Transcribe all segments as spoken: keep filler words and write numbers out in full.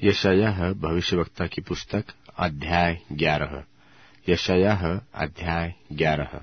यशायाह भविष्यवक्ता की पुस्तक अध्याय ग्यारह। यशायाह अध्याय ग्यारह।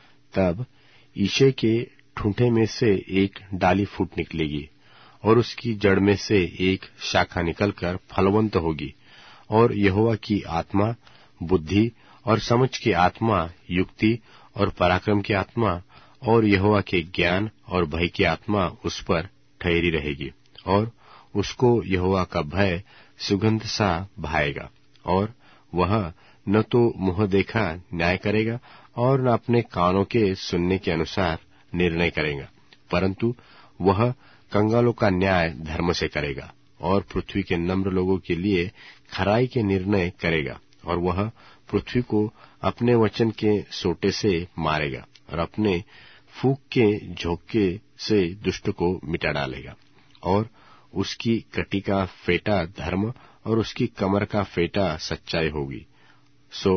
तब ईशे के ठूंठे में से एक डाली फूट निकलेगी और उसकी जड़ में से एक शाखा निकलकर फलवंत होगी, और यहोवा की आत्मा, बुद्धि और समझ की आत्मा, युक्ति और पराक्रम की आत्मा और यहोवा के ज्ञान और भय की आत्मा उस पर ठहरी रहेगी, और उसको यहोवा का भय सुगंध सा भाएगा। और वह न तो मुंह देखा न्याय करेगा और न अपने कानों के सुनने के अनुसार निर्णय करेगा, परंतु वह कंगालों का न्याय धर्म से करेगा और पृथ्वी के नम्र लोगों के लिए खराई के निर्णय करेगा। और वह पृथ्वी को अपने वचन के सोटे से मारेगा और अपने फूंक के झोंके से दुष्ट को मिटा डालेगा। और उसकी कटी का फेटा धर्म और उसकी कमर का फेटा सच्चाई होगी। सो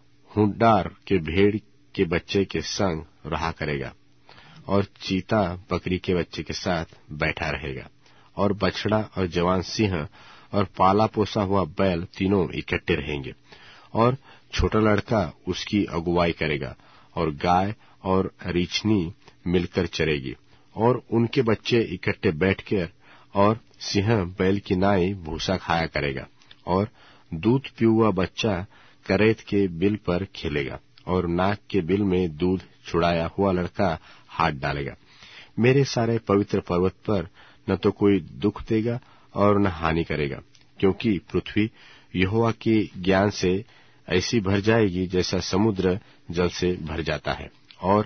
हुंडार के भेड़ के बच्चे के संग रहा करेगा, और चीता बकरी के बच्चे के साथ बैठा रहेगा, और बछड़ा और जवान सिंह और पाला पोसा हुआ बैल तीनों इकट्ठे रहेंगे, और छोटा लड़का उसकी अगुवाई करेगा, और गाय और रीछनी मिलकर चरेगी, और उनके बच्चे इकट्ठे बैठकर, और सिंह बैल की नाई भूसा खाया करेगा, और दूध पियुआ बच्चा करेत के बिल पर खेलेगा, और नाक के बिल में दूध छुड़ाया हुआ लड़का हाथ डालेगा। मेरे सारे पवित्र पर्वत पर न तो कोई दुख देगा और न हानि करेगा, क्योंकि पृथ्वी यहोवा के ज्ञान से ऐसी भर जाएगी जैसा समुद्र जल से भर जाता है। और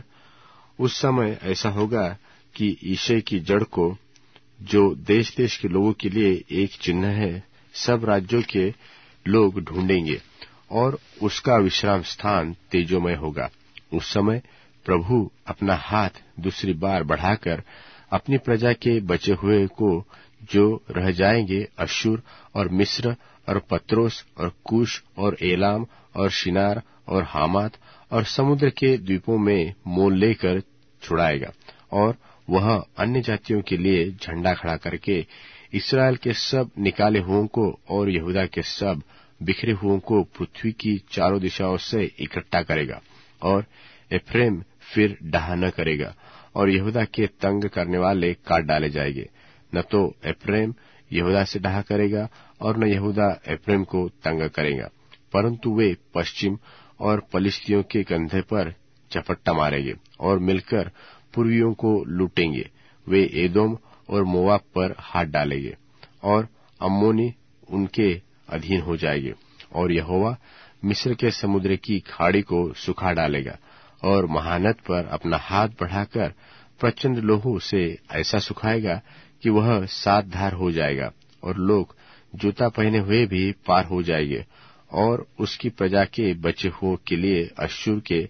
उस समय ऐसा होगा कि ईशे की जड़ को, जो देश देश के लोगों के लिए एक चिन्ह है, सब राज्यों के लोग ढूंढेंगे, और उसका विश्राम स्थान तेजोमय होगा। उस समय प्रभु अपना हाथ दूसरी बार बढ़ाकर अपनी प्रजा के बचे हुए को, जो रह जाएंगे, अश्शूर और मिस्र और पत्रोस और कुश और एलाम और शिनार और हामात और समुद्र के द्वीपों में मोल लेकर छुड़ाएगा। और वह अन्य जातियों के लिए झंडा खड़ा करके इस्राएल के सब निकाले हुओं को और यहूदा के सब बिखरे हुओं को पृथ्वी की चारों दिशाओं से इकट्ठा करेगा, और एफ्रेम फिर डाह न करेगा, और यहूदा के तंग करने वाले काट डाले जाएंगे। न तो एफ्रेम यहूदा से डाह करेगा और न यहूदा एफ्रेम को तंग करेगा, परंतु वे पश्चिम और पलिश्तियों के कंधे पर झपट्टा मारेंगे और मिलकर पूर्वियों को लूटेंगे। वे एदोम और मोवाब पर हाथ डालेंगे, और अम्मोनी उनके अधीन हो जाएंगे। और यहोवा मिस्र के समुद्र की खाड़ी को सुखा डालेगा, और महानद पर अपना हाथ बढ़ाकर प्रचंड लोहू से ऐसा सुखाएगा कि वह सात धार हो जाएगा, और लोग जूता पहने हुए भी पार हो जाएंगे। और उसकी प्रजा के बचे हुओं के लिए अश्शूर के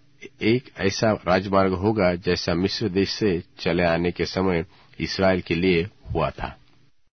एक ऐसा राजमार्ग होगा जैसा मिस्र देश से चले आने के समय इस्राएल के लिए हुआ था।